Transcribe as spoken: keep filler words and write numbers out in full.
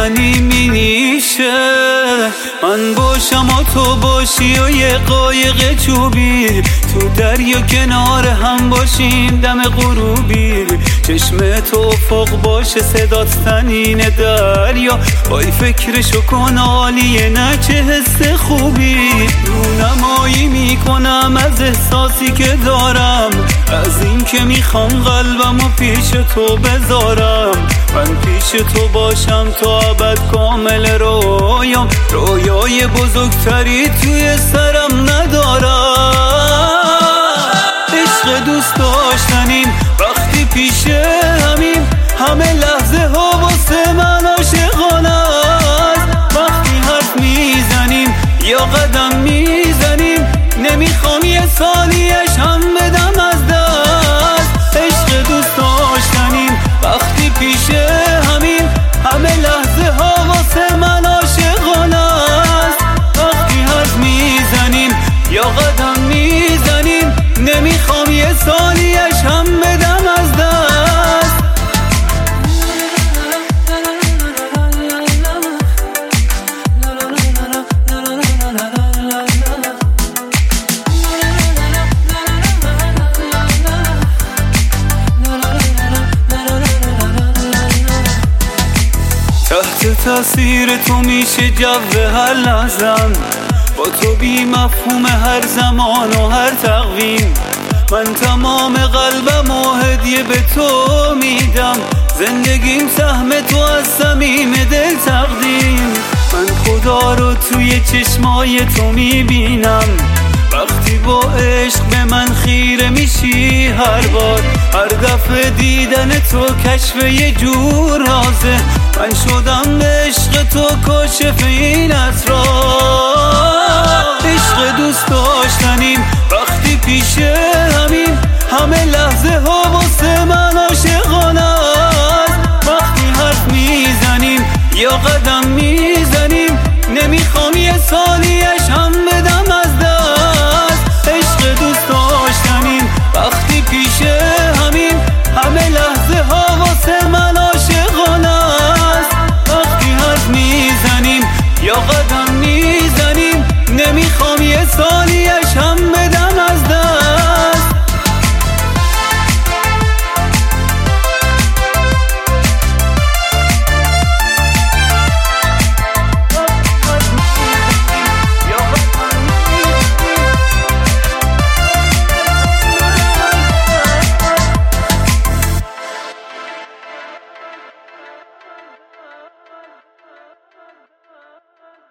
منی مینیشه، من باشم و تو باشی و یه قایق چوبی، تو دریا کنار هم باشیم دم غروبی، چشم تو افق باشه صدات تنین دریا، وای فکرشو کن عالیه نه چه حس خوبی، رونمایی میکنم از احساسی که دارم، از این که میخوام قلبمو پیش تو بذارم، من پیش تو باشم تا ابد کامل رویام، رویای بزرگتری توی سرم ندارم، عشق دوست داشتنیم وقتی پیش همیم، همه لحظه ها واسه من عاشقانه است، وقتی حرف میزنیم یا قدم میزنیم، نمیخوام یه ثانیه‌اش هم بدم از دست، عشق دوست داشتنیم وقتی پیش همیم، همه لحظه ها واسه من عاشقانه است، وقتی حرف میزنیم یا قدم میزنیم، نمیخوام یه ثانیه‌اش هم بدم از دست. تحت تاثیر تو میشه جو هر لحظم، با تو بی مفهوم هر زمان و هر تقویم، من تمام قلبم و هدیه به تو میدم، زندگیم سهم تو از صمیم دل تقدیم، من خدا رو توی چشمای تو میبینم، وقتی با عشق به من خیره میشی هر بار، هر دفعه دیدن تو کشف یه جور رازه، من شدم به عشق تو کاشف این اسرار، عشق دوست داشتنیم وقتی پیش همیم، همه لحظه ها